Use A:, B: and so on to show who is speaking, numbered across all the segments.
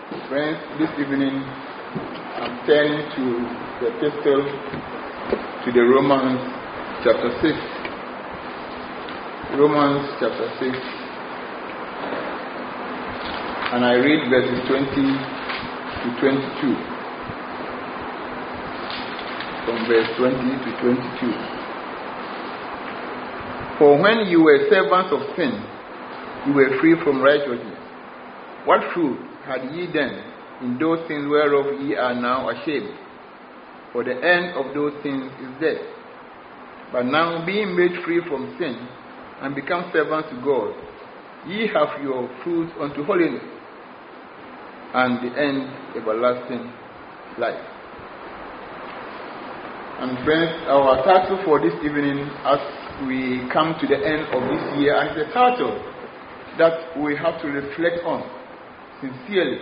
A: Friends, this evening I'm turning to the epistle to the Romans chapter 6. Romans chapter 6. And I read verses 20 to 22. From verse 20 to 22. For when you were servants of sin, you were free from righteousness. What fruit had ye then in those things whereof ye are now ashamed? For the end of those things is death. But now, being made free from sin, and become servants to God, ye have your fruit unto holiness, and the end everlasting life. And friends, our title for this evening, as we come to the end of this year, and the title that we have to reflect on sincerely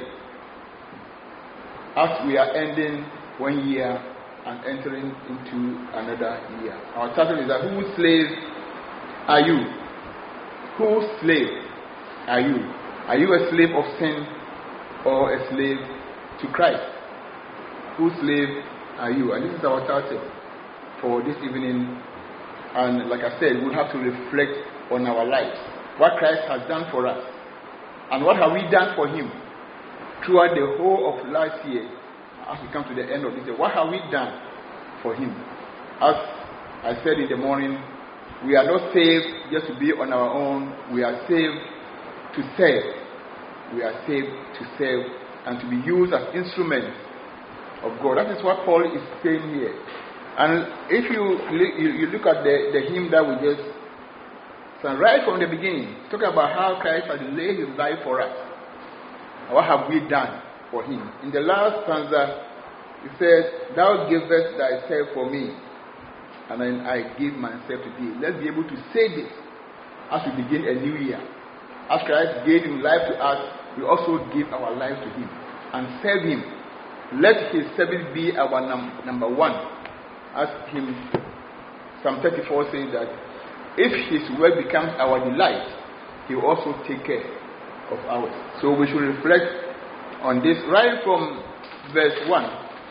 A: as we are ending one year and entering into another year. Our title is that whose slave are you? Whose slave are you? Are you a slave of sin or a slave to Christ? Whose slave are you? And this is our title for this evening. And like I said, we'll have to reflect on our lives, what Christ has done for us, and what have we done for him throughout the whole of last year. As we come to the end of this year, what have we done for him? As I said in the morning, we are not saved just to be on our own. We are saved to serve. We are saved to serve and to be used as instruments of God. That is what Paul is saying here. And if you look at the hymn that we just sang right from the beginning, talking about how Christ has laid his life for us. What have we done for him? In the last stanza, it says, "Thou givest thyself for me, and then I give myself to thee." Let's be able to say this as we begin a new year. As Christ gave his life to us, we also give our life to him and serve him. Let his service be our number one. As him, Psalm 34 says that if his word becomes our delight, he will also take care of ours. So we should reflect on this right from verse 1.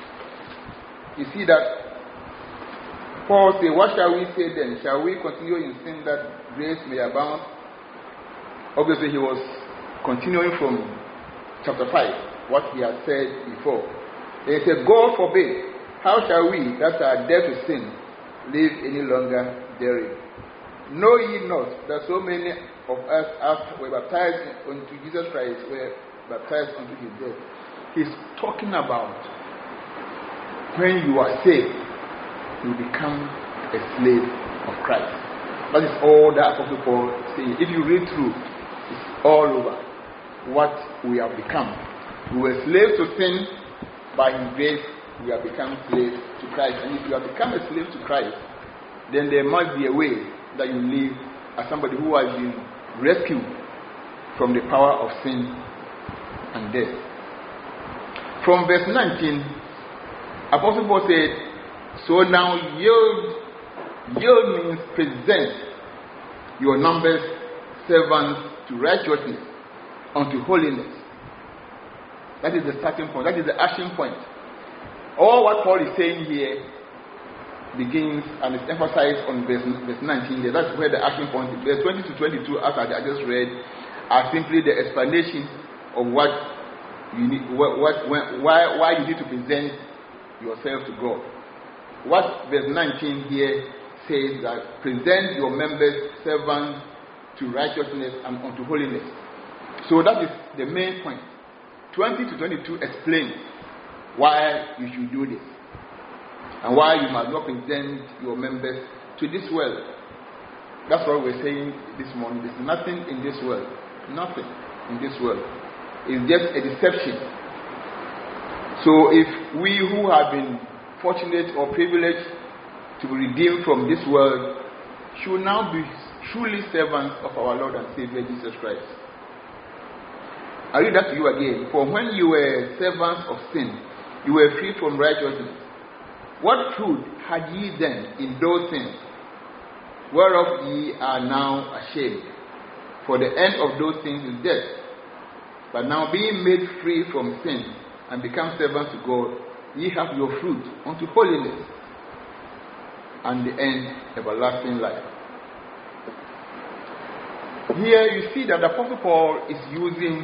A: You see that Paul says, "What shall we say then? Shall we continue in sin that grace may abound?" Obviously, he was continuing from chapter 5, what he had said before. He said, "God forbid, how shall we that are dead to sin live any longer therein? Know ye not that so many of us as were baptized unto Jesus Christ were baptized unto his death?" He's talking about when you are saved, you become a slave of Christ. That is all that Apostle Paul says. If you read through, it's all over what we have become. We were slaves to sin. By his grace, we have become slaves to Christ. And if you have become a slave to Christ, then there must be a way that you live as somebody who has been rescued from the power of sin and death. From verse 19, Apostle Paul said, "So now yield means present your numbers servants to righteousness unto holiness." That is the starting point. That is the action point. All what Paul is saying here begins and is emphasized on verse 19 there. That's where the action point is. Verse 20 to 22, as I just read, are simply the explanation of what you need, why you need to present yourself to God. What verse 19 here says that present your members servants to righteousness and unto holiness. So that is the main point. 20 to 22 explain why you should do this and why you must not present your members to this world. That's what we're saying this morning. There's nothing in this world. Nothing in this world. It's just a deception. So if we who have been fortunate or privileged to be redeemed from this world should now be truly servants of our Lord and Savior Jesus Christ. I read that to you again. "For when you were servants of sin, you were free from righteousness. What fruit had ye then in those things whereof ye are now ashamed? For the end of those things is death. But now being made free from sin and become servants to God, ye have your fruit unto holiness, and the end everlasting life. Here you see that the Apostle Paul is using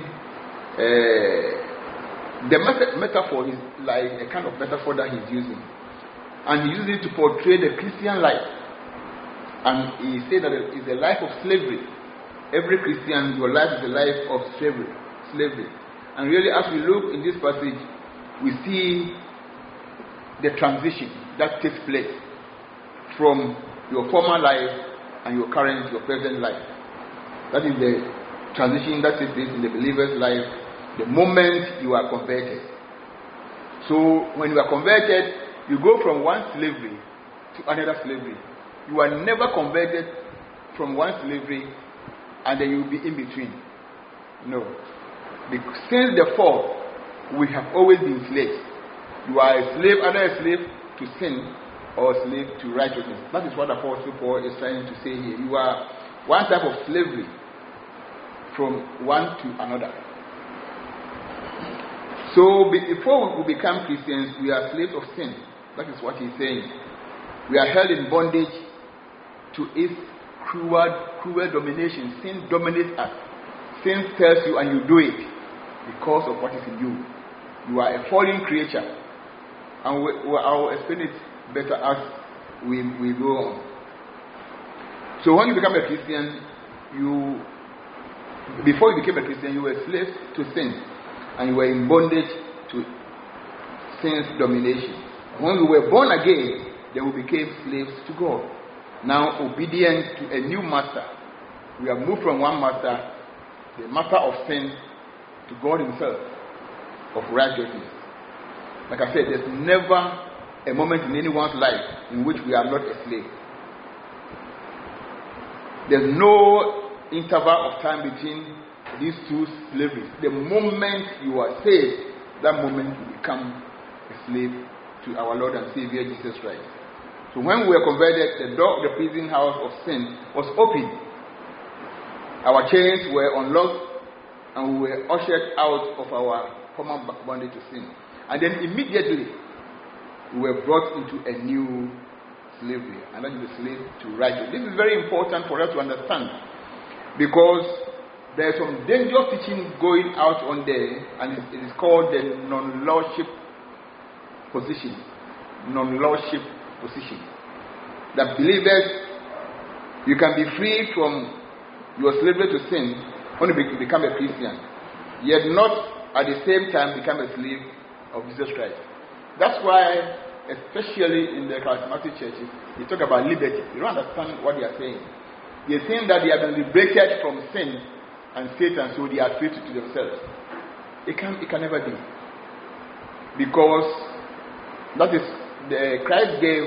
A: the metaphor is like a kind of metaphor that he's using, and he uses it to portray the Christian life. And he said that it is a life of slavery. Every Christian, your life is a life of slavery. And really, as we look in this passage, we see the transition that takes place from your former life and your present life. That is the transition that takes place in the believer's life the moment you are converted. So when you are converted, you go from one slavery to another slavery. You are never converted from one slavery and then you will be in between. No. Because since the fall, we have always been slaves. You are a slave, either a slave to sin or a slave to righteousness. That is what Apostle Paul is trying to say here. You are one type of slavery from one to another. So before we become Christians, we are slaves of sin. That is what he's saying. We are held in bondage to its cruel domination. Sin dominates us. Sin tells you and you do it because of what is in you. You are a fallen creature. And I'll explain it better as we go on. So when you become a Christian, before you became a Christian, you were slaves to sin. And you were in bondage to sin's domination. When we were born again, then we became slaves to God. Now obedient to a new master. We have moved from one master, the master of sin, to God himself, of righteousness. Like I said, there's never a moment in anyone's life in which we are not a slave. There's no interval of time between these two slaveries. The moment you are saved, that moment you become a slave to our Lord and Savior Jesus Christ. So when we were converted, the door of the prison house of sin was open. Our chains were unlocked and we were ushered out of our former bondage to sin. And then immediately we were brought into a new slavery, and that is the slave to righteousness. This is very important for us to understand, because there is some dangerous teaching going out on there, and it is called the non-lordship position. Non-lordship position. That believers, you can be free from your slavery to sin when you become a Christian, yet not at the same time become a slave of Jesus Christ. That's why, especially in the charismatic churches, they talk about liberty. You don't understand what they are saying. They are saying that they have been liberated from sin and Satan, so they are free to themselves. It can never be. Because that is, Christ gave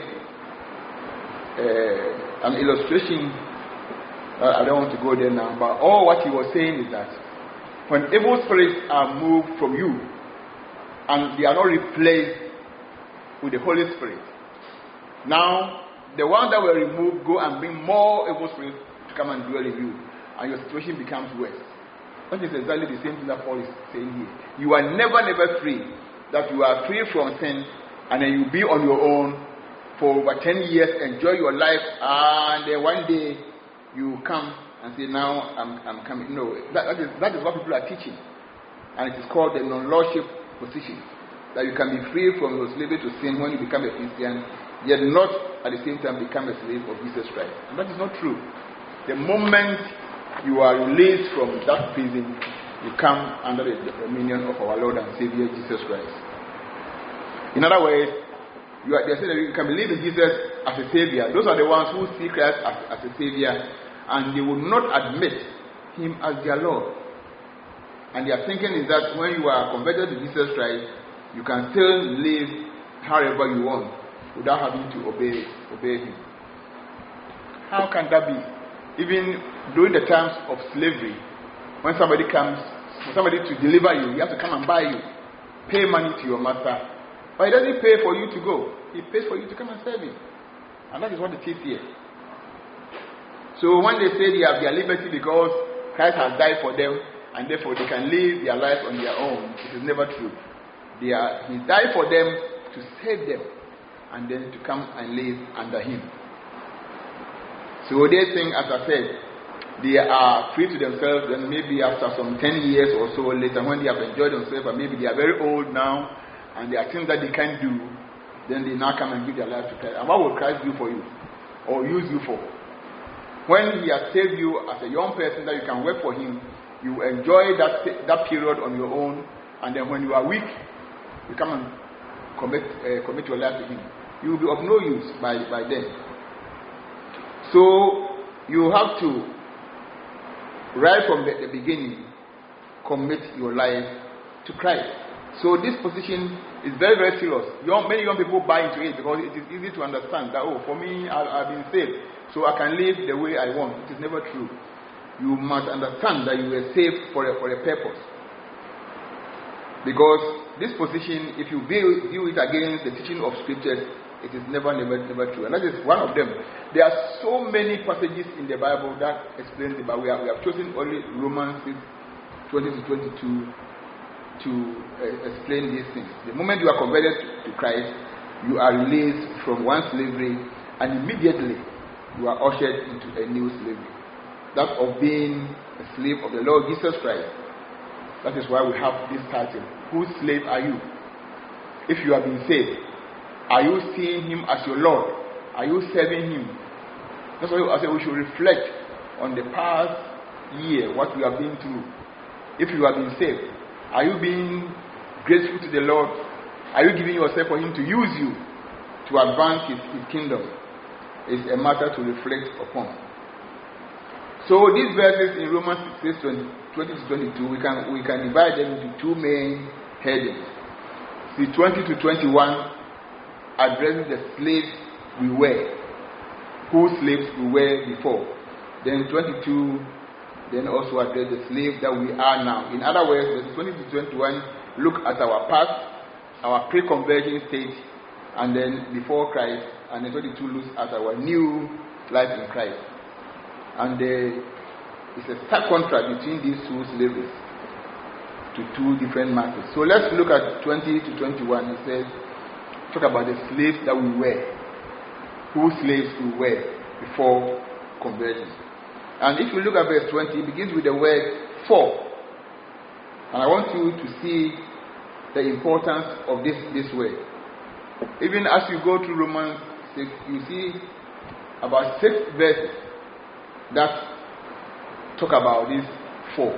A: an illustration. I don't want to go there now, but all what he was saying is that when evil spirits are moved from you and they are not replaced with the Holy Spirit, now the ones that were removed go and bring more evil spirits to come and dwell in you, and your situation becomes worse. That is exactly the same thing that Paul is saying here. You are never free. That you are free from sin, and then you be on your own for over 10 years, enjoy your life, and then one day you come and say, now I'm coming. No, that is what people are teaching, and it is called the non-lordship position. That you can be free from your slavery to sin when you become a Christian, yet not at the same time become a slave of Jesus Christ. And that is not true. The moment you are released from that prison, you come under the dominion of our Lord and Savior Jesus Christ. In other words, they say that you can believe in Jesus as a Savior. Those are the ones who see Christ as a Savior, and they will not admit Him as their Lord. And their thinking is that when you are converted to Jesus Christ, you can still live however you want without having to obey Him. How can that be? Even during the times of slavery, when somebody comes, for somebody to deliver you, he has to come and buy you, pay money to your master. But he doesn't pay for you to go. He pays for you to come and serve him. And that is what it is here. So when they say they have their liberty because Christ has died for them, and therefore they can live their life on their own. It is never true. He died for them to save them, and then to come and live under him. So they think, as I said, they are free to themselves, and maybe after some 10 years or so later, when they have enjoyed themselves, and maybe they are very old now, and there are things that they can't do, then they now come and give their life to Christ. And what will Christ do for you, or use you for? When he has saved you as a young person that you can work for him, you enjoy that period on your own, and then when you are weak, you come and commit your life to him. You will be of no use by then. So you have to, right from the beginning, commit your life to Christ. So this position is very, very serious. Many young people buy into it because it is easy to understand that, for me, I've been saved, so I can live the way I want. It is never true. You must understand that you were saved for a purpose. Because this position, if you view it against the teaching of scriptures, it is never true. And that is one of them. There are so many passages in the Bible that explain it, but we have chosen only Romans 20 to 22 to explain these things. The moment you are converted to Christ, you are released from one slavery, and immediately you are ushered into a new slavery. That of being a slave of the Lord Jesus Christ. That is why we have this title. Whose slave are you? If you have been saved, are you seeing him as your Lord? Are you serving him? That's why I say we should reflect on the past year, what we have been through. If you have been saved, are you being grateful to the Lord? Are you giving yourself for him to use you to advance his kingdom? It's a matter to reflect upon. So these verses in Romans 6:20 to 22, we can divide them into two main headings. See, 20 to 21 addresses the slaves we were, whose slaves we were before. Then 22 then also address the slave that we are now. In other words, verses 20 to 21 look at our past, our pre-conversion state, and then before Christ, and then 22 looks at our new life in Christ. And it's a stark contrast between these two slaveries to two different masters. So let's look at 20 to 21. It says, talk about the slaves that we were, whose slaves we were before conversion. And if you look at verse 20, it begins with the word for. And I want you to see the importance of this word. Even as you go through Romans 6, you see about 6 verses that talk about this for.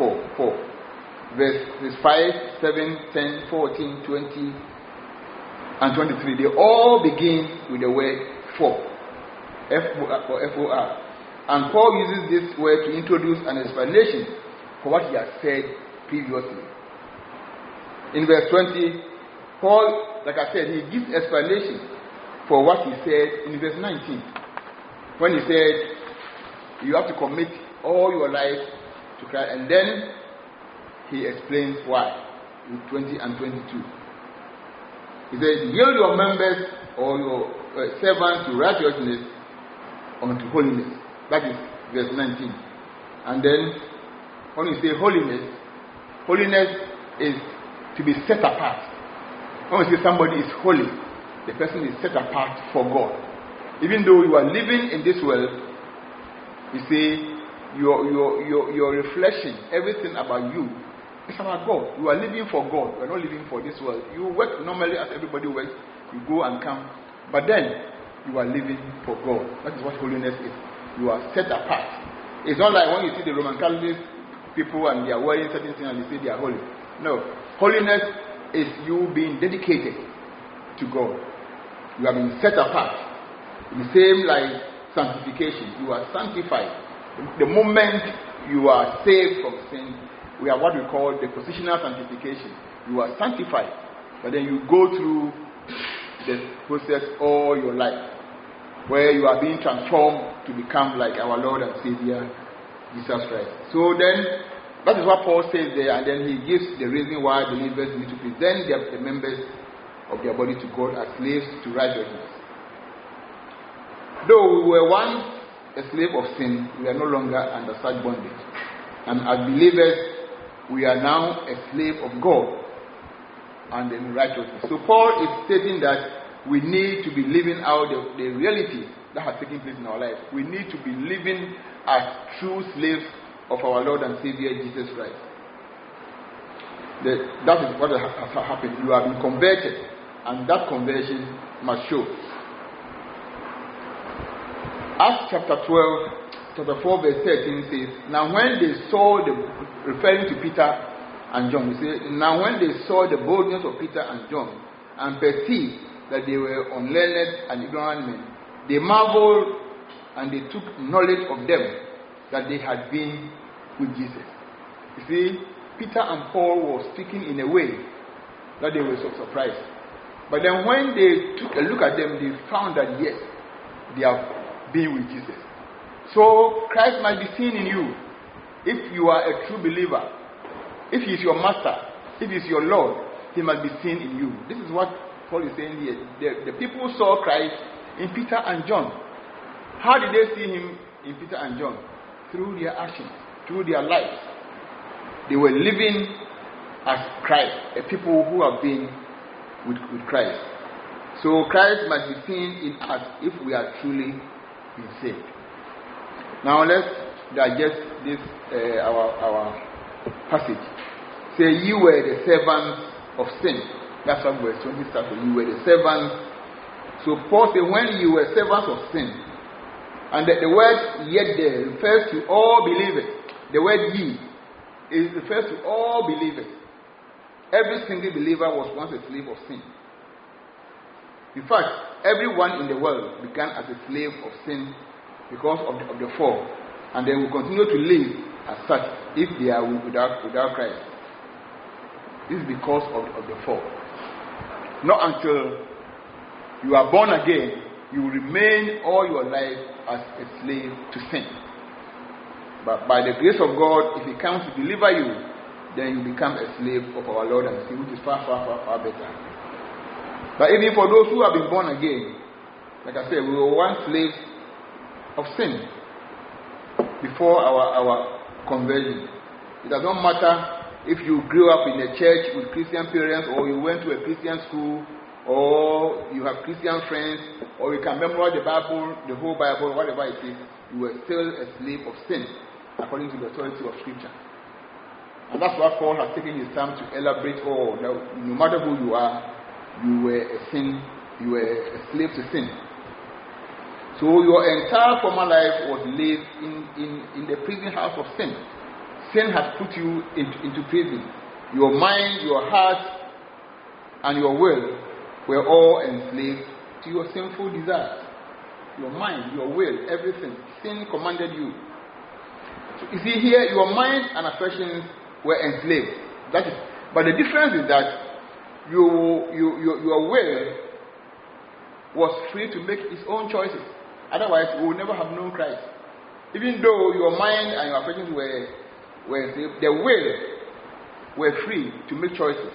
A: Verse 5, 7, 10, 14, 20, and 23. They all begin with the word for. F-O-R. And Paul uses this word to introduce an explanation for what he has said previously. In verse 20, Paul, like I said, he gives explanation for what he said in verse 19. When he said, you have to commit all your life to Christ. And then he explains why in 20 and 22. He says, yield your members or your servants to righteousness unto holiness. That is verse 19. And then when you say holiness, holiness is to be set apart. When we say somebody is holy, the person is set apart for God. Even though you are living in this world, you see, your reflection, everything about you, it's about God. You are living for God. You are not living for this world. You work normally as everybody works. You go and come. But then, you are living for God. That is what holiness is. You are set apart. It's not like when you see the Roman Catholic people and they are wearing certain things and they say they are holy. No. Holiness is you being dedicated to God. You have been set apart. The same like sanctification. You are sanctified. The moment you are saved from sin, we have what we call the positional sanctification. You are sanctified, but then you go through the process all your life, where you are being transformed to become like our Lord and Savior, Jesus Christ. So then, that is what Paul says there, and then he gives the reason why believers need to present the members of their body to God as slaves to righteousness. Though we were once a slave of sin, we are no longer under such bondage. And as believers, we are now a slave of God and in righteousness. So Paul is stating that we need to be living out the reality that has taken place in our life. We need to be living as true slaves of our Lord and Savior Jesus Christ. That is what has happened. You have been converted, and that conversion must show. Acts chapter 4 verse 13 says, now when they saw referring to Peter and John, he said, now when they saw the boldness of Peter and John and perceived that they were unlearned and ignorant men, they marveled and they took knowledge of them that they had been with Jesus. You see, Peter and Paul were speaking in a way that they were so surprised. But then when they took a look at them, they found that yes, they have been with Jesus. So Christ must be seen in you. If you are a true believer, if he is your master, if he is your Lord, he must be seen in you. This is what Paul is saying here. The people saw Christ in Peter and John. How did they see him in Peter and John? Through their actions, through their lives. They were living as Christ, a people who have been with Christ. So Christ must be seen in us if we are truly been saved. Now let's digest this our passage. Say, you were the servants of sin. That's what verse 20 starts with. You were the servants. So Paul said, when you were servants of sin, and the word yet there refers to all believers. The word ye refers to all believers. Every single believer was once a slave of sin. In fact, everyone in the world began as a slave of sin because of the fall, and they will continue to live as such if they are without Christ. This is because of the fall. Not until you are born again, you will remain all your life as a slave to sin. But by the grace of God, if he comes to deliver you, then you become a slave of our Lord and Savior, which is far, far, far, far better. But even for those who have been born again, like I said, we were once slaves of sin before our conversion. It does not matter if you grew up in a church with Christian parents, or you went to a Christian school, or you have Christian friends, or you can memorize the Bible, the whole Bible, whatever it is, you were still a slave of sin, according to the authority of Scripture. And that's what Paul has taken his time to elaborate. No matter who you are, you were a slave to sin. So your entire former life was lived in the prison house of sin. Sin has put you into prison. Your mind, your heart, and your will were all enslaved to your sinful desires. Your mind, your will, everything. Sin commanded you. So you see here, your mind and affections were enslaved. But the difference is that your will was free to make its own choices. Otherwise, we would never have known Christ. Even though your mind and your affections were enslaved, the will were free to make choices.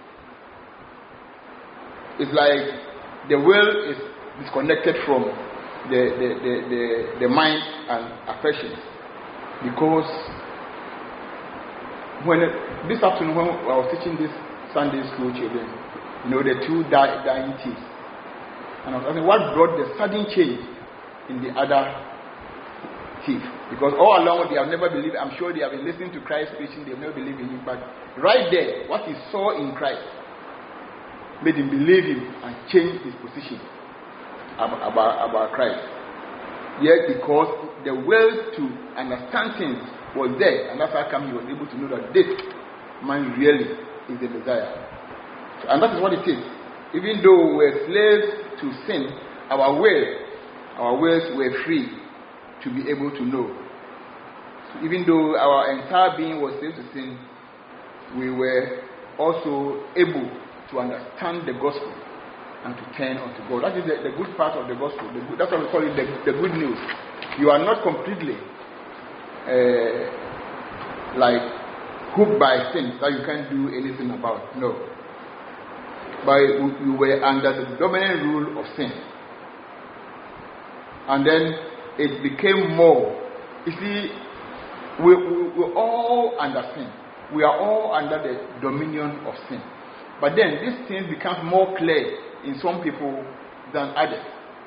A: It's like the will is disconnected from the mind and affections. Because this afternoon when I was teaching this Sunday school children, the two dying thieves, and I was asking what brought the sudden change in the other thief. Because all along they have never believed. I'm sure they have been listening to Christ preaching, they have never believed in him. But right there, what he saw in Christ made him believe him and change his position about Christ. Yet because the will to understand things was there, and that's how come he was able to know that this man really is the Messiah. And that is what it is. Even though we were slaves to sin, our wills were free to be able to know. So even though our entire being was slave to sin, we were also able to understand the gospel and to turn unto God. That is the good part of the gospel. That's what we call it, the good news. You are not completely like hooked by sin that you can't do anything about. No. But you were under the dominant rule of sin. And then it became more. You see, we all under sin. we are all under the dominion of sin. But then this thing becomes more clear in some people than others.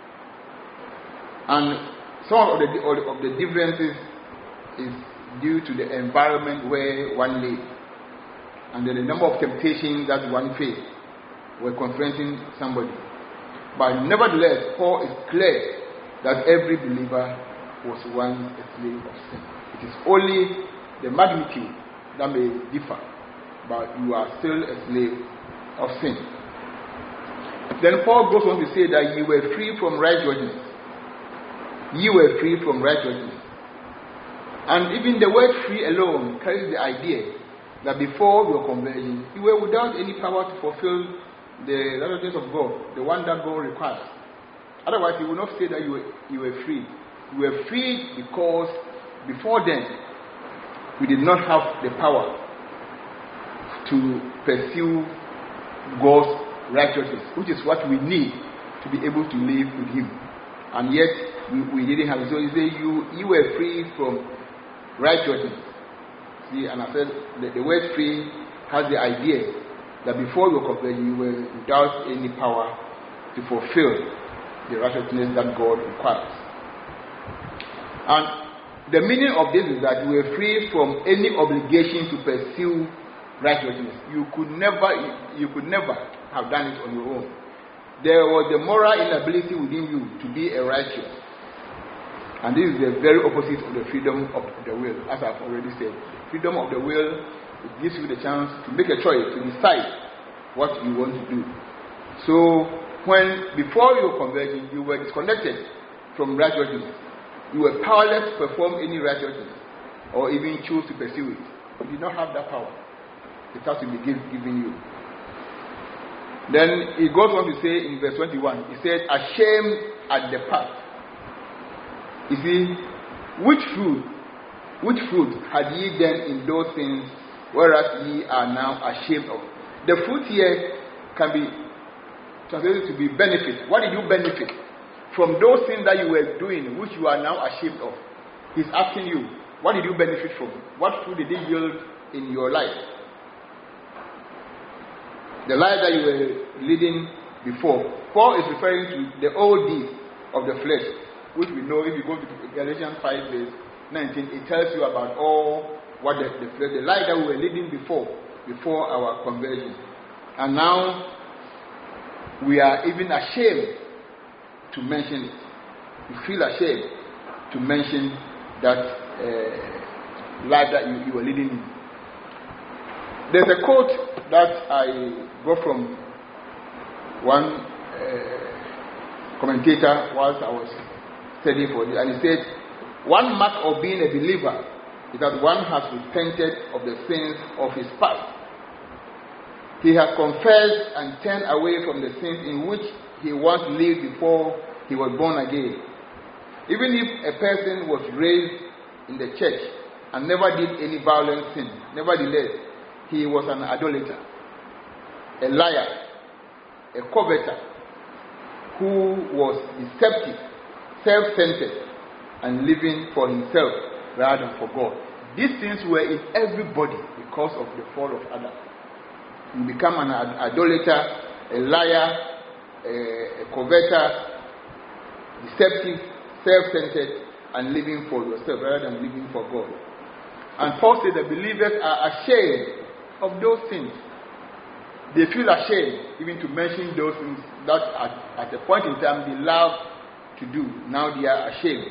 A: And some of the differences is due to the environment where one lives, and then the number of temptations that one faced were confronting somebody. But nevertheless, Paul is clear that every believer was once a slave of sin. It is only the magnitude that may differ, but you are still a slave of sin. Then Paul goes on to say that you were free from righteousness. You were free from righteousness. And even the word free alone carries the idea that before your conversion, you were without any power to fulfill the righteousness of God, the one that God requires. Otherwise, he would not say that you were free. You were free because before then, we did not have the power to pursue God's righteousness, which is what we need to be able to live with Him. And yet, we didn't have it. So he said, you were free from righteousness. See, and I said, the word free has the idea that before your conversion, you were without any power to fulfill the righteousness that God requires. And the meaning of this is that you were free from any obligation to pursue righteousness. You could never have done it on your own. There was the moral inability within you to be a righteous. And this is the very opposite of the freedom of the will, as I've already said. Freedom of the will, it gives you the chance to make a choice, to decide what you want to do. So, before your conversion, you were disconnected from righteousness. You were powerless to perform any righteousness or even choose to pursue it. You did not have that power. It has to be given you. Then he goes on to say in verse 21, he said, ashamed at the past. You see, which fruit had ye then in those things, whereas ye are now ashamed of? The fruit here can be translated to be benefit. What did you benefit from those things that you were doing, which you are now ashamed of? He's asking you, what did you benefit from? What fruit did it yield in your life? The life that you were leading before. Paul is referring to the old deeds of the flesh, which we know if you go to Galatians 5 verse 19, it tells you about all what the life that we were leading before our conversion. And now we are even ashamed to mention it. You feel ashamed to mention that life that you were leading in. There's a quote that I got from one commentator whilst I was studying for this, and he said, one mark of being a believer is that one has repented of the sins of his past. He has confessed and turned away from the sins in which he once lived before he was born again. Even if a person was raised in the church and never did any violent sin, nevertheless, he was an idolater, a liar, a coveter, who was deceptive, self-centered, and living for himself rather than for God. These things were in everybody because of the fall of Adam. You become an idolater, a liar, a coveter, deceptive, self-centered, and living for yourself rather than living for God. And Paul said the believers are ashamed of those things. They feel ashamed even to mention those things that at a point in time they loved to do. Now they are ashamed.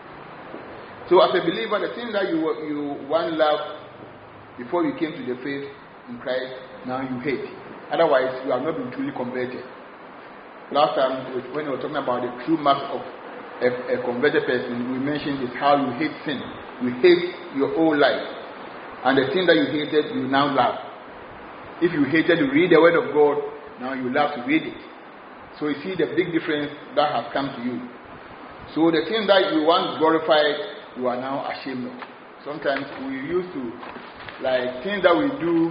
A: So as a believer, the thing that you once loved before you came to the faith in Christ, now you hate. Otherwise, you have not been truly converted. Last time, when we were talking about the true mark of a converted person, we mentioned is how you hate sin. You hate your whole life. And the thing that you hated, you now love. If you hated to read the word of God, now you love to read it. So you see the big difference that has come to you. So the thing that you once glorified, you are now ashamed of. Sometimes we used to, like things that we do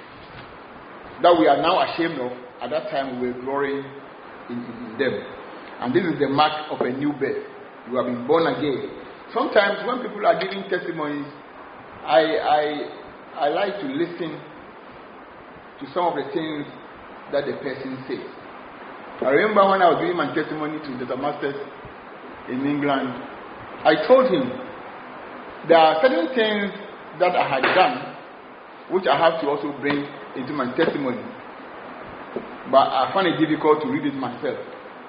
A: that we are now ashamed of, at that time we were glorying in them. And this is the mark of a new birth. You have been born again. Sometimes when people are giving testimonies, I I like to listen to some of the things that the person says. I remember when I was giving my testimony to the Masters in England, I told him there are certain things that I had done which I have to also bring into my testimony, but I find it difficult to read it myself.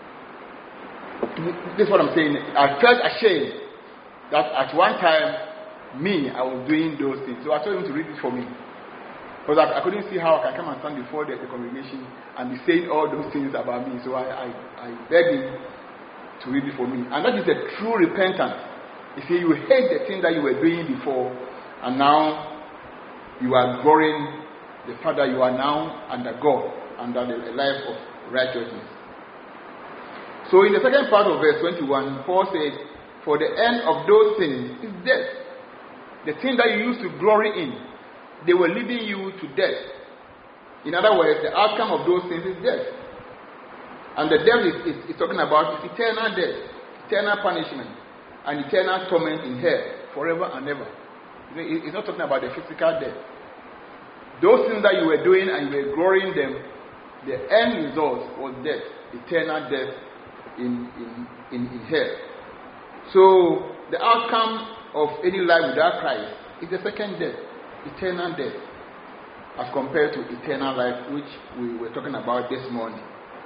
A: This is what I'm saying. I felt ashamed that at one time I was doing those things. So I told him to read it for me, because I couldn't see how I can come and stand before the congregation and be saying all those things about me. So I begged him to read it for me. And that is a true repentance. You see, you hate the thing that you were doing before, and now you are glorying the fact that you are now under God, under the life of righteousness. So in the second part of verse 21, Paul says, for the end of those things is death. The thing that you used to glory in, they were leading you to death. In other words, the outcome of those things is death. And the death is talking about is eternal death, eternal punishment, and eternal torment in hell, forever and ever. It's not talking about the physical death. Those things that you were doing and you were glorying them, the end result was death, eternal death in hell. So the outcome of any life without Christ is the second death, eternal death, as compared to eternal life, which we were talking about this morning.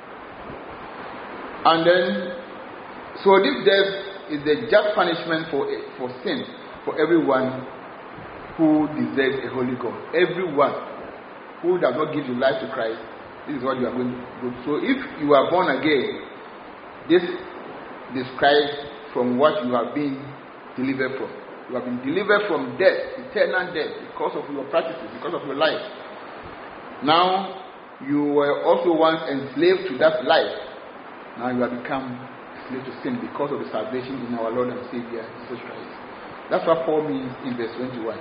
A: And then, so this death is the just punishment for sin, for everyone who deserves a holy God. Everyone who does not give your life to Christ, this is what you are going to do. So if you are born again, this describes from what you have been delivered from. You have been delivered from death, eternal death, because of your practices, because of your life. Now, you were also once enslaved to that life. Now you have become slave to sin because of the salvation in our Lord and Savior, Jesus Christ. That's what Paul means in verse 21.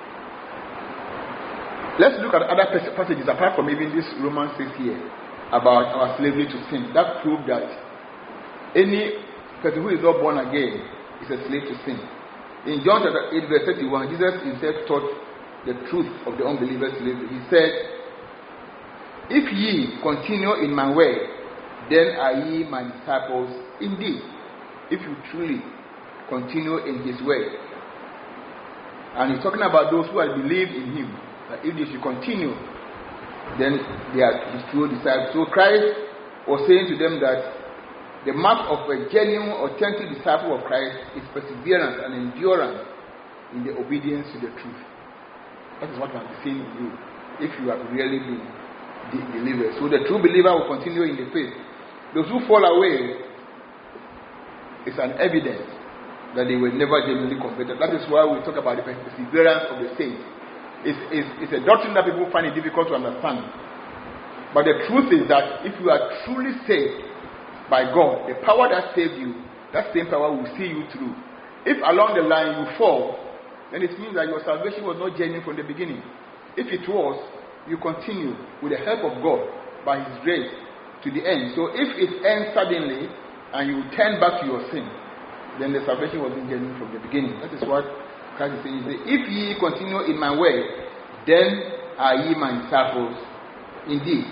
A: Let's look at other passages apart from even this Romans 6 here about our slavery to sin. That proves that any person who is not born again is a slave to sin. In John chapter 8 verse 31, Jesus himself taught the truth of the unbeliever's slavery. He said, if ye continue in my way, then are ye my disciples indeed. If you truly continue in his way. And he's talking about those who have believed in him, that if they should continue, then they are his true disciples. So Christ was saying to them that the mark of a genuine, authentic disciple of Christ is perseverance and endurance in the obedience to the truth. That is what I'm saying in you, if you have really been delivered. So the true believer will continue in the faith. Those who fall away is an evidence that they were never genuinely converted. That is why we talk about the perseverance of the saints. It's a doctrine that people find it difficult to understand. But the truth is that if you are truly saved by God, the power that saved you, that same power will see you through. If along the line you fall, then it means that your salvation was not genuine from the beginning. If it was, you continue with the help of God by his grace to the end. So if it ends suddenly and you turn back to your sin, then the salvation wasn't genuine from the beginning. That is what Christ is saying. If ye continue in my way, then are ye my disciples indeed.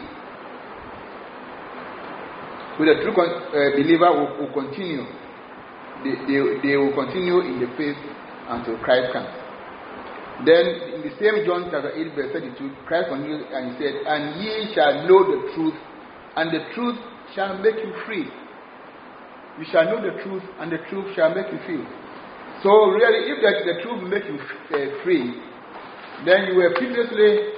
A: So the true believer will continue. They will continue in the faith until Christ comes. Then in the same John chapter 8 verse 32, Christ continued and he said, and ye shall know the truth, and the truth shall make you free. You shall know the truth, and the truth shall make you free. So really, if the truth make you free, then you were previously,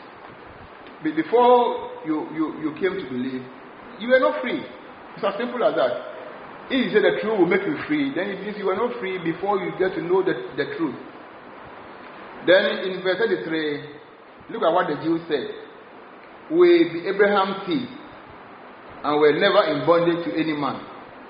A: before you came to believe, you were not free. It's as simple as that. If you say the truth will make you free, then it means you were not free before you get to know the truth. Then in verse 33, look at what the Jews said. We be Abraham's seed, and were never in bondage to any man.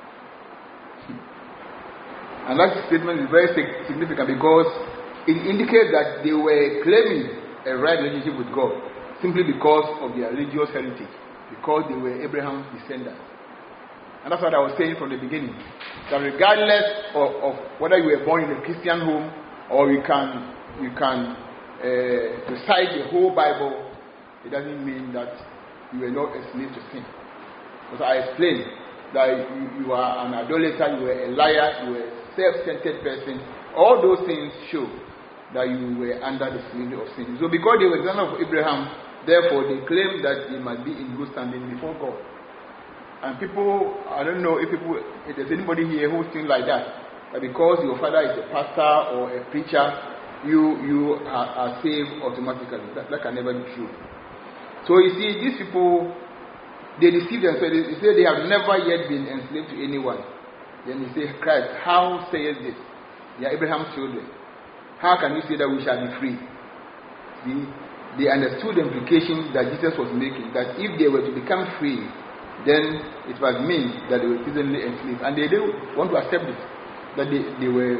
A: And that statement is very significant because it indicates that they were claiming a right relationship with God simply because of their religious heritage, because they were Abraham's descendants. And that's what I was saying from the beginning. That regardless of whether you were born in a Christian home or you can cite the whole Bible, it doesn't mean that you were not a slave to sin. Because I explained that you are an idolater, you were a liar, you were a self-centered person. All those things show that you were under the slavery of sin. So because they were the son of Abraham, therefore they claim that they must be in good standing before God. And people, I don't know if there's anybody here who thinks like that because your father is a pastor or a preacher, you are saved automatically. That can never be true. So you see, these people, they deceive themselves. They say they have never yet been enslaved to anyone. Then you say, Christ, how says this? They are Abraham's children. How can you say that we shall be free? See, they understood the implication that Jesus was making, that if they were to become free, then it must mean that they were presently enslaved. And they don't want to accept it, that they were,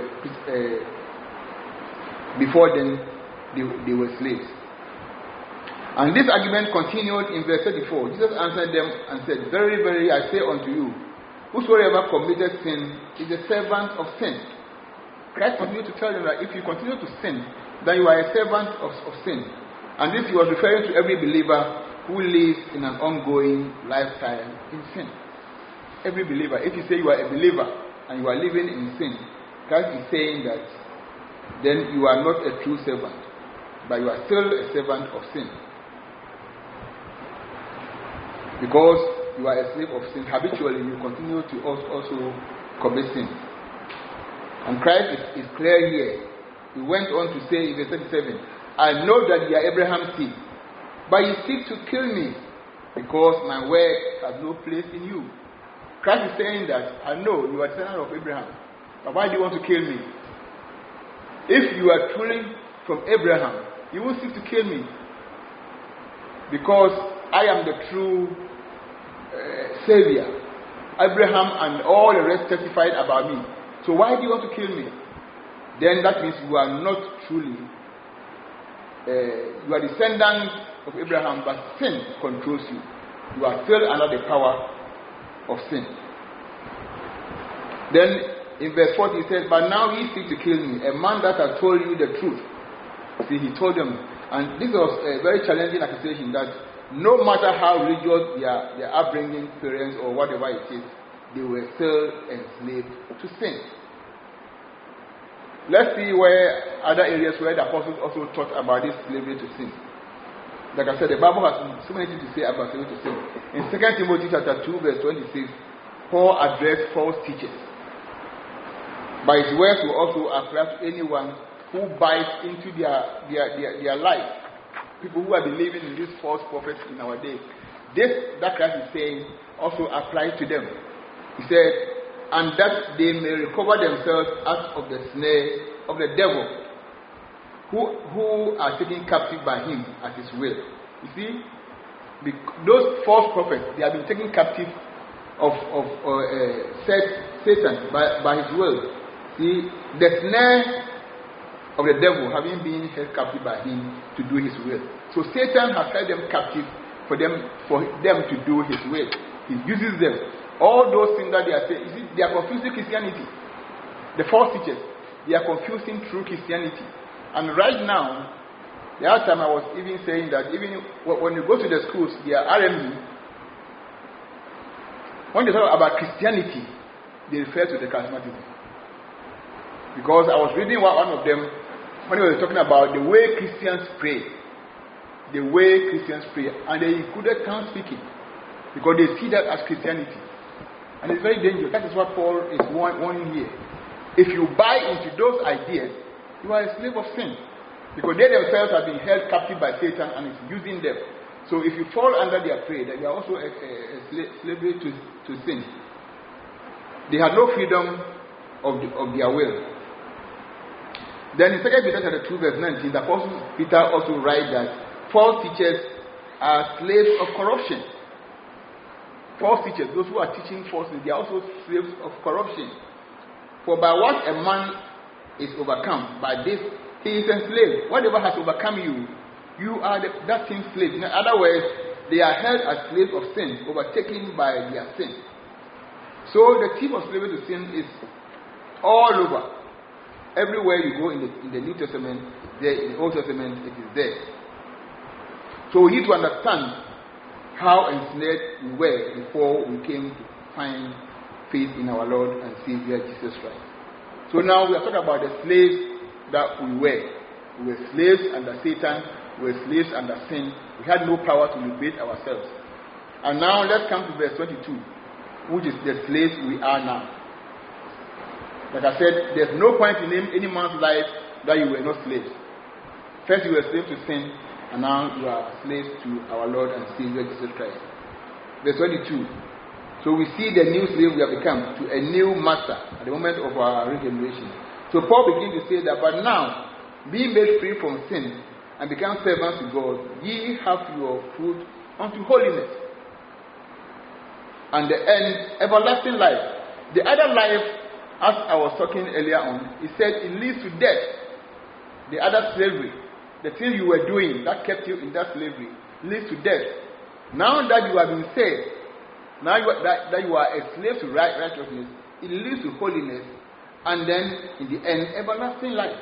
A: before then, they were slaves. And this argument continued in verse 34. Jesus answered them and said, Very, very, I say unto you, whosoever committed sin is a servant of sin. Christ continued to tell them that if you continue to sin, then you are a servant of sin. And this he was referring to every believer who lives in an ongoing lifestyle in sin. Every believer. If you say you are a believer and you are living in sin, Christ is saying that then you are not a true servant, but you are still a servant of sin. Because you are a slave of sin, habitually you continue to also commit sin. And Christ is clear here. He went on to say in verse 37, I know that you are Abraham's seed, but you seek to kill me, because my word has no place in you. Christ is saying that, I know you are the son of Abraham, but why do you want to kill me? If you are truly from Abraham, you will seek to kill me, because I am the true Savior. Abraham and all the rest testified about me. So why do you want to kill me? Then that means you are not truly, you are descendant of Abraham, but sin controls you. You are still under the power of sin. Then in verse 40 he says, But now ye seek to kill me, a man that has told you the truth. See, he told them, and this was a very challenging accusation, that no matter how religious their upbringing, parents, or whatever it is, they were still enslaved to sin. Let's see where other areas where the apostles also taught about this slavery to sin. Like I said, the Bible has so many things to say about slavery to sin. In 2 Timothy chapter 2, verse 26, Paul addressed false teachers. But his words will also apply to anyone who buys into their life. People who are believing in these false prophets in our day. This that Christ is saying also applies to them. He said, and that they may recover themselves out of the snare of the devil, who are taken captive by him at his will. You see, those false prophets, they have been taken captive of Satan by his will. See, the snare of the devil having been held captive by him to do his will. So Satan has held them captive for them to do his will. He uses them. All those things that they are saying, you see, they are confusing Christianity. The false teachers, they are confusing true Christianity. And right now, the other time I was even saying that even when you go to the schools, they are RME. When they talk about Christianity, they refer to the charismatism. Because I was reading one of them when they were talking about the way Christians pray. The way Christians pray. And they included tongue speaking. Because they see that as Christianity. And it's very dangerous. That is what Paul is warning here. If you buy into those ideas, you are a slave of sin. Because they themselves have been held captive by Satan and is using them. So if you fall under their prey, then you are also a slavery to sin. They have no freedom of their will. Then in 2 Peter chapter 2 verse 19, the Apostle Peter also writes that false teachers are slaves of corruption. False teachers, those who are teaching falsely, they are also slaves of corruption. For by what a man is overcome, by this he is enslaved. Whatever has overcome you, you are that same slave. In other words, they are held as slaves of sin, overtaken by their sin. So the tip of slavery to sin is all over. Everywhere you go in the New Testament, there in the Old Testament, it is there. So we need to understand how enslaved we were before we came to find faith in our Lord and Savior Jesus Christ. So now we are talking about the slaves that we were. We were slaves under Satan. We were slaves under sin. We had no power to liberate ourselves. And now let's come to verse 22, which is the slaves we are now. Like I said, there's no point in any man's life that you were not slaves. First you were slaves to sin, and now you are slaves to our Lord and Savior Jesus Christ. Verse 22. So we see the new slave we have become to a new master at the moment of our regeneration. So Paul begins to say that, but now, being made free from sin and become servants to God, ye have your fruit unto holiness. And the end, everlasting life. The other life, as I was talking earlier on, he said it leads to death. The other slavery, the thing you were doing that kept you in that slavery, leads to death. Now that you have been saved, now that you are a slave to righteousness, it leads to holiness, and then in the end, everlasting life.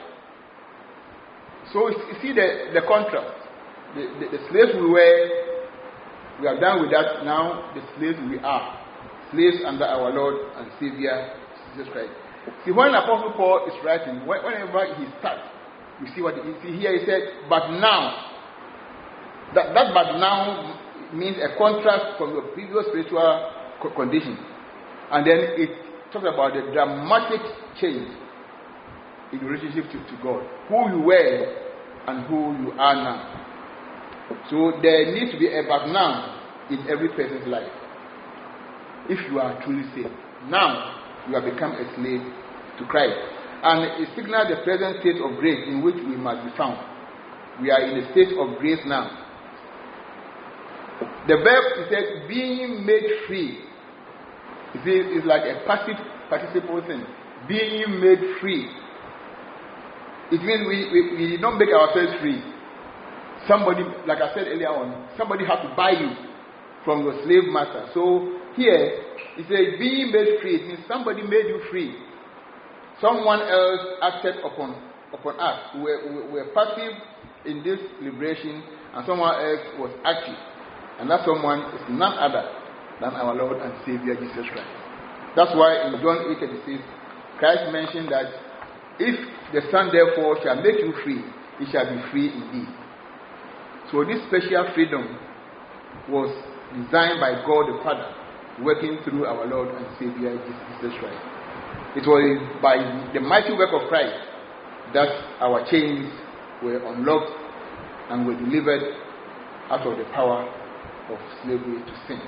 A: So you see the contrast. The slaves we were, we are done with that. Now the slaves we are, slaves under our Lord and Savior Jesus Christ. See, when Apostle Paul is writing, whenever he starts, you see what he see here. He said, "But now." That "but now" means a contrast from your previous spiritual condition, and then it talks about the dramatic change in relationship to God, who you were and who you are now. So there needs to be a "but now" in every person's life. If you are truly saved, now you have become a slave to Christ, and it signals the present state of grace in which we must be found. We are in a state of grace now. The verb, he said, being made free. It's like a passive participle thing. Being made free. It means we don't make ourselves free. Somebody, like I said earlier on, somebody has to buy you from your slave master. So here, he said, being made free. It means somebody made you free. Someone else acted upon us. We were passive in this liberation, and someone else was active. And that someone is none other than our Lord and Savior Jesus Christ. That's why in John 8:36, Christ mentioned that if the Son therefore shall make you free, you shall be free indeed. So this special freedom was designed by God the Father, working through our Lord and Savior Jesus Christ. It was by the mighty work of Christ that our chains were unlocked and were delivered out of the power of slavery to sin.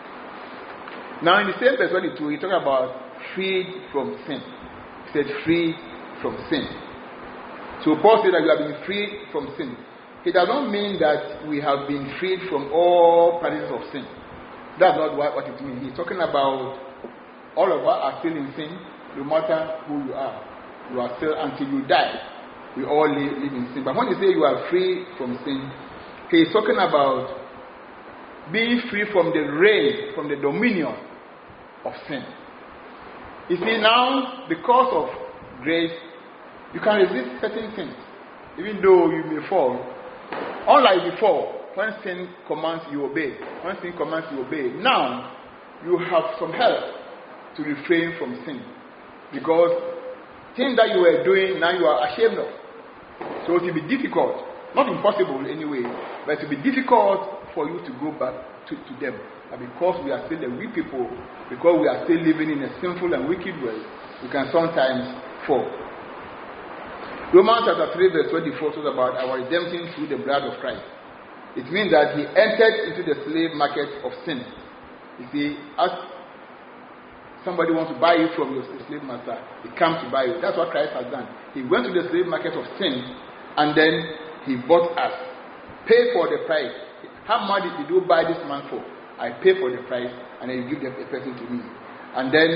A: Now in the same verse 22, he talks about freed from sin. He said free from sin. So Paul said that we have been freed from sin. It does not mean that we have been freed from all practices of sin. That's not what it means. He's talking about all of us are still in sin, no matter who you are. You are still, until you die, we all live in sin. But when you say you are free from sin, he is talking about being free from the reign, from the dominion of sin. You see, now, because of grace, you can resist certain things, even though you may fall. Unlike before, when sin commands, you obey. When sin commands, you obey. Now, you have some help to refrain from sin. Because things that you were doing, now you are ashamed of. So it will be difficult, not impossible anyway, but it will be difficult for you to go back to them. And because we are still a weak people, because we are still living in a sinful and wicked world, we can sometimes fall. Romans chapter 3 verse 24 talks about our redemption through the blood of Christ. It means that he entered into the slave market of sin. You see, as somebody wants to buy you from your slave master, he comes to buy you. That's what Christ has done. He went to the slave market of sin, and then he bought us, paid for the price. How much did you buy this man for? I pay for the price, and then you give the person to me. And then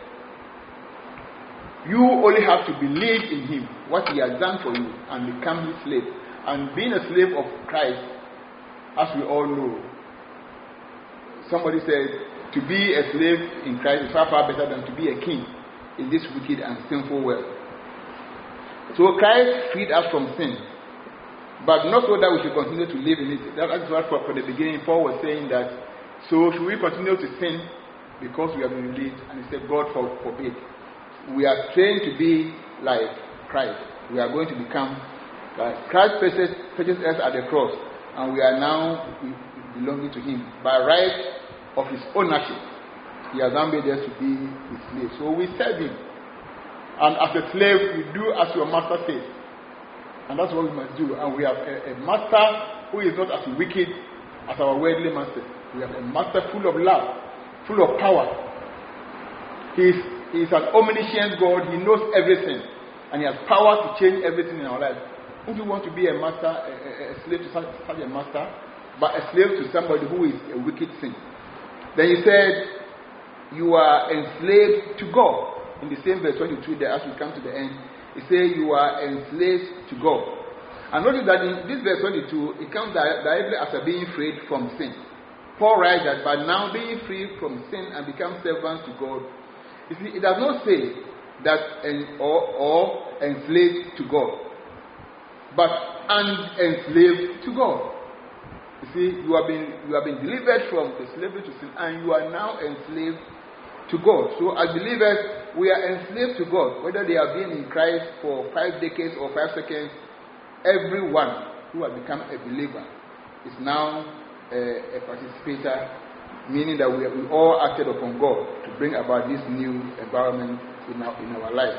A: you only have to believe in him, what he has done for you, and become his slave. And being a slave of Christ, as we all know, somebody said, to be a slave in Christ is far, far better than to be a king in this wicked and sinful world. So Christ freed us from sin, but not so that we should continue to live in it. That's what for the beginning Paul was saying that. So should we continue to sin because we have been released? And he said, God forbid. We are trained to be like Christ. We are going to become like Christ purchased us at the cross, and we are now belonging to Him by right of His ownership. He has now made us to be His slaves. So we serve Him, and as a slave, we do as your master says, and that's what we must do. And we have a master who is not as wicked as our worldly master. We have a master full of love, full of power. He is an omniscient God. He knows everything, and He has power to change everything in our life. Don't you want to be a master, a slave to such a master, but a slave to somebody who is a wicked sin? Then He said, you are enslaved to God. In the same verse 22 there, as we come to the end, He says you are enslaved to God. And notice that in this verse 22, it comes directly after being freed from sin. Paul writes that by now being free from sin and become servants to God. You see, it does not say that or enslaved to God, but enslaved to God. You see, you have been delivered from the slavery to sin, and you are now enslaved to God. So as believers, we are enslaved to God, whether they have been in Christ for 5 decades or 5 seconds. Everyone who has become a believer is now a participator, meaning that we all acted upon God to bring about this new environment in our lives.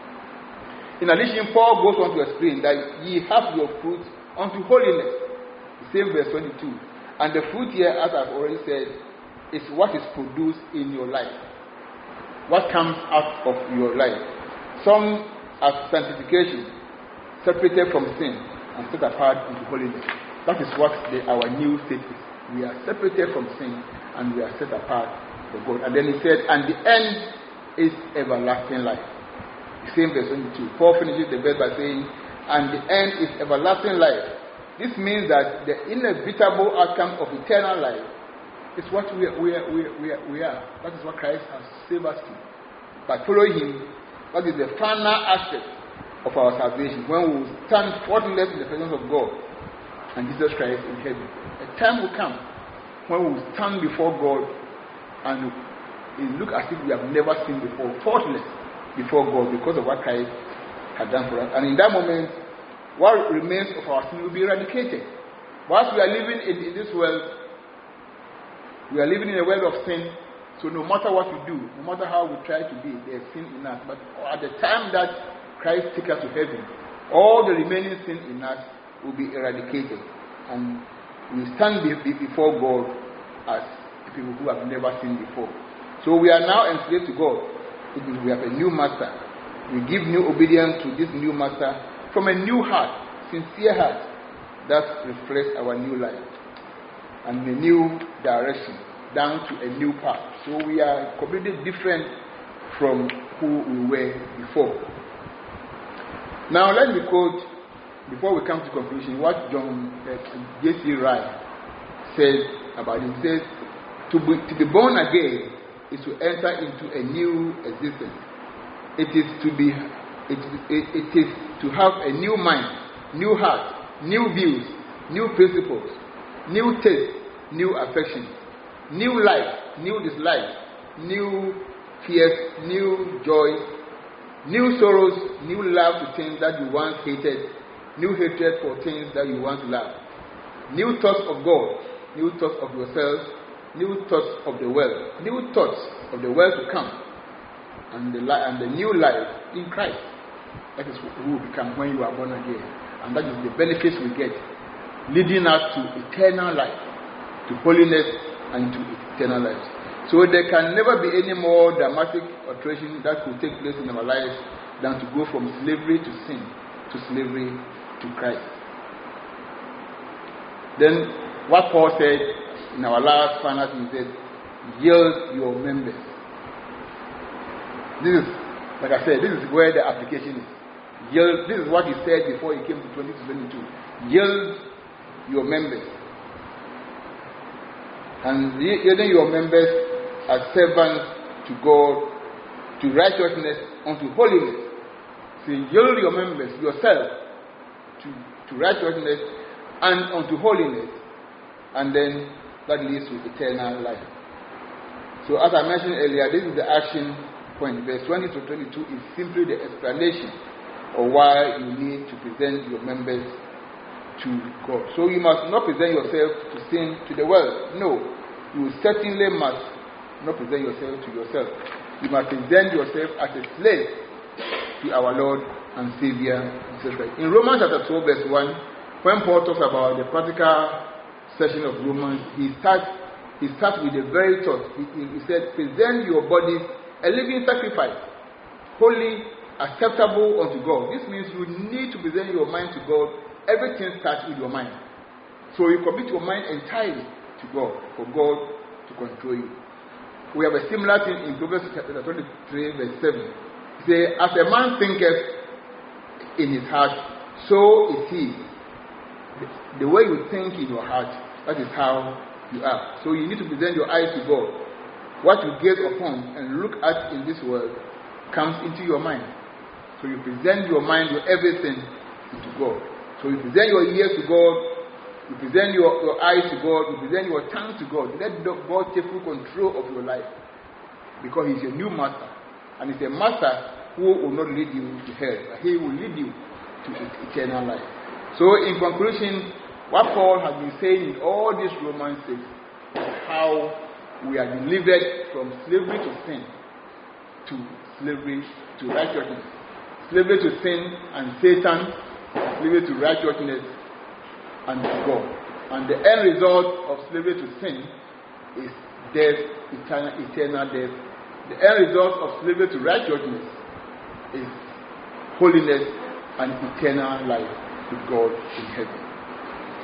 A: In addition, Paul goes on to explain that ye have your fruit unto holiness. The same verse 22. And the fruit here, as I've already said, is what is produced in your life. What comes out of your life. Some as sanctification, separated from sin and set apart into holiness. That is what our new state is. We are separated from sin and we are set apart for God. And then he said, and the end is everlasting life. The same verse 22. Paul finishes the verse by saying, and the end is everlasting life. This means that the inevitable outcome of eternal life is what we are. That is what Christ has saved us to. By following Him, that is the final aspect of our salvation. When we will stand faultless in the presence of God and Jesus Christ in heaven. A time will come when we will stand before God and it look as if we have never seen before, faultless before God because of what Christ had done for us. And in that moment, what remains of our sin will be eradicated. Whilst we are living in this world, we are living in a world of sin. So no matter what we do, no matter how we try to be, there is sin in us. But at the time that Christ takes us to heaven, all the remaining sin in us will be eradicated. And we stand before God as people who have never sinned before. So we are now enslaved to God. It means we have a new master. We give new obedience to this new master from a new heart, sincere heart, that reflects our new life and a new direction down to a new path. So we are completely different from who we were before. Now let me quote, before we come to conclusion, what John J.C. Ryle said about it. He says, to be born again is to enter into a new existence. It is to have a new mind, new heart, new views, new principles, new taste, new affection, new life, new dislike, new fears, new joy, new sorrows, new love to things that you once hated, new hatred for things that you once loved, new thoughts of God, new thoughts of yourself, new thoughts of the world, new thoughts of the world to come, and the new life in Christ. That is who you become when you are born again, and that is the benefits we get, leading us to eternal life, to holiness, and to eternal life. So there can never be any more dramatic alteration that could take place in our lives than to go from slavery to sin to slavery to Christ. Then what Paul said in our last final thing, he said, yield your members. This is, like I said, this is where the application is. Yield, this is what he said before he came to 2022. Yield your members. And yielding your members as servants to God, to righteousness, unto holiness. saying, yield your members, yourself, to righteousness and unto holiness, and then that leads to eternal life. So as I mentioned earlier, this is the action point. Verse 20 to 22 is simply the explanation of why you need to present your members to God. So you must not present yourself to sin to the world. No, you certainly must not present yourself to yourself. You must present yourself as a slave to our Lord and Savior Jesus Christ. In Romans chapter 12 verse 1, when Paul talks about the practical section of Romans, he starts with the very thought. He said, present your bodies a living sacrifice, holy, acceptable unto God. This means you need to present your mind to God. Everything starts with your mind. So you commit your mind entirely to God, for God to control you. We have a similar thing in Proverbs chapter 23 verse 7. It says, as a man thinketh in his heart, so is he. The way you think in your heart, that is how you are. So you need to present your eyes to God. What you gaze upon and look at in this world comes into your mind. So you present your mind, your everything to God. So you present your ears to God, you present your eyes to God, you present your tongue to God. Let God take full control of your life, because He's your new master, and He's a master who will not lead you to hell, but He will lead you to eternal life. So in conclusion, what Paul has been saying in all these Romans 6 is how we are delivered from slavery to sin to slavery to righteousness. Slavery to sin and Satan, slavery to righteousness and to God. And the end result of slavery to sin is death, eternal death. The end result of slavery to righteousness is holiness and eternal life with God in heaven.